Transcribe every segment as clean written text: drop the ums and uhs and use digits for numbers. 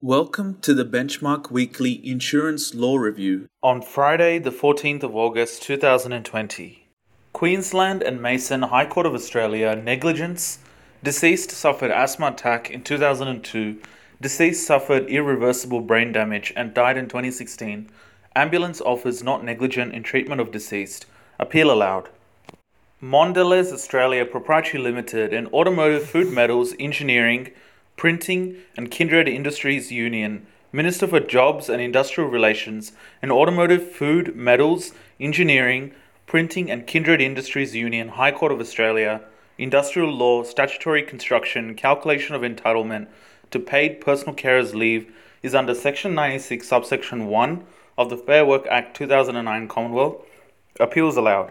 Welcome to the Benchmark Weekly Insurance Law Review. On Friday, the 14th of August 2020, Queensland and Mason High Court of Australia, negligence. Deceased suffered asthma attack in 2002. Deceased suffered irreversible brain damage and died in 2016. Ambulance offers not negligent in treatment of deceased. Appeal allowed. Mondelez Australia Proprietary Limited and Automotive Food Metals Engineering, Printing and Kindred Industries Union, Minister for Jobs and Industrial Relations, and Automotive Food Metals Engineering, Printing and Kindred Industries Union, High Court of Australia, Industrial Law, Statutory Construction, Calculation of Entitlement to Paid Personal Carers Leave is under Section 96, Subsection 1 of the Fair Work Act 2009 Commonwealth. Appeals allowed.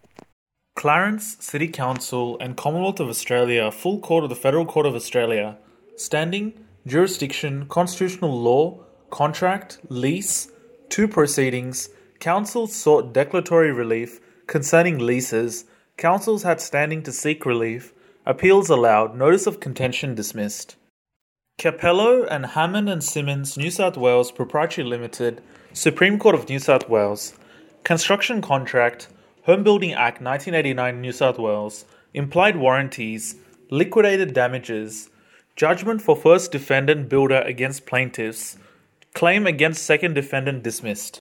Clarence City Council and Commonwealth of Australia, Full Court of the Federal Court of Australia. Standing, jurisdiction, constitutional law, contract, lease, two proceedings. Councils sought declaratory relief concerning leases. Councils had standing to seek relief. Appeals allowed. Notice of contention dismissed. Capello and Hammond and Simmons, New South Wales Proprietary Limited, Supreme Court of New South Wales. Construction contract, Home Building Act 1989 New South Wales, implied warranties, liquidated damages, judgment for first defendant builder against plaintiffs, claim against second defendant dismissed.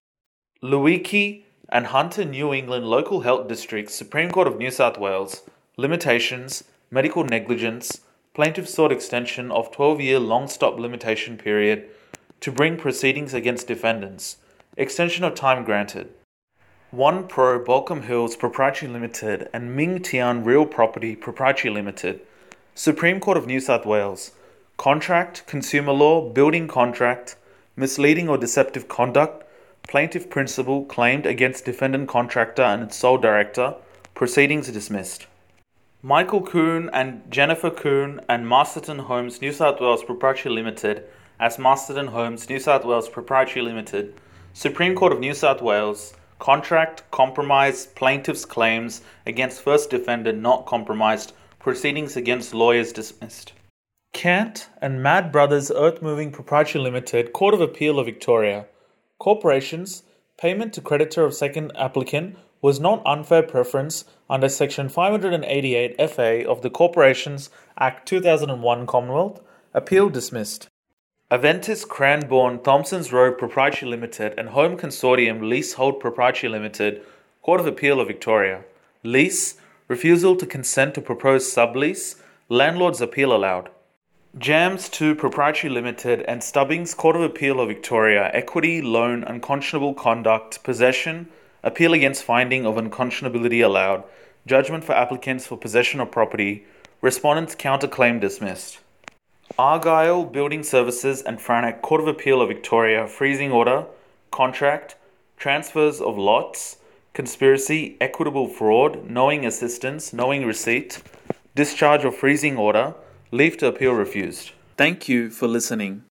Lewicki and Hunter New England Local Health District, Supreme Court of New South Wales, limitations, medical negligence, plaintiff sought extension of 12-year long stop limitation period to bring proceedings against defendants, extension of time granted. One Pro Balcombe Hills Proprietary Limited and Ming Tian Real Property Proprietary Limited, Supreme Court of New South Wales, contract, consumer law, building contract, misleading or deceptive conduct, plaintiff principal claimed against defendant contractor and its sole director, proceedings dismissed. Michael Kuhn and Jennifer Kuhn and Masterton Homes New South Wales Proprietary Limited as Masterton Homes New South Wales Proprietary Limited, Supreme Court of New South Wales, contract, compromise, plaintiff's claims against first defendant not compromised, proceedings against lawyers dismissed. Kant and Mad Brothers Earth Moving Proprietary Limited, Court of Appeal of Victoria. Corporations, payment to creditor of second applicant was not unfair preference under Section 588 FA of the Corporations Act 2001 Commonwealth. Appeal dismissed. Aventis Cranbourne Thompsons Road Proprietary Limited and Home Consortium Leasehold Proprietary Limited, Court of Appeal of Victoria. Lease, refusal to consent to proposed sublease, landlord's appeal allowed. Jams 2 Proprietary Limited and Stubbings Court of Appeal of Victoria, equity, loan, unconscionable conduct, possession, appeal against finding of unconscionability allowed, judgment for applicants for possession of property, respondent's counterclaim dismissed. Argyle Building Services and Franek Court of Appeal of Victoria, freezing order, contract, transfers of lots, conspiracy, equitable fraud, knowing assistance, knowing receipt, discharge of freezing order, leave to appeal refused. Thank you for listening.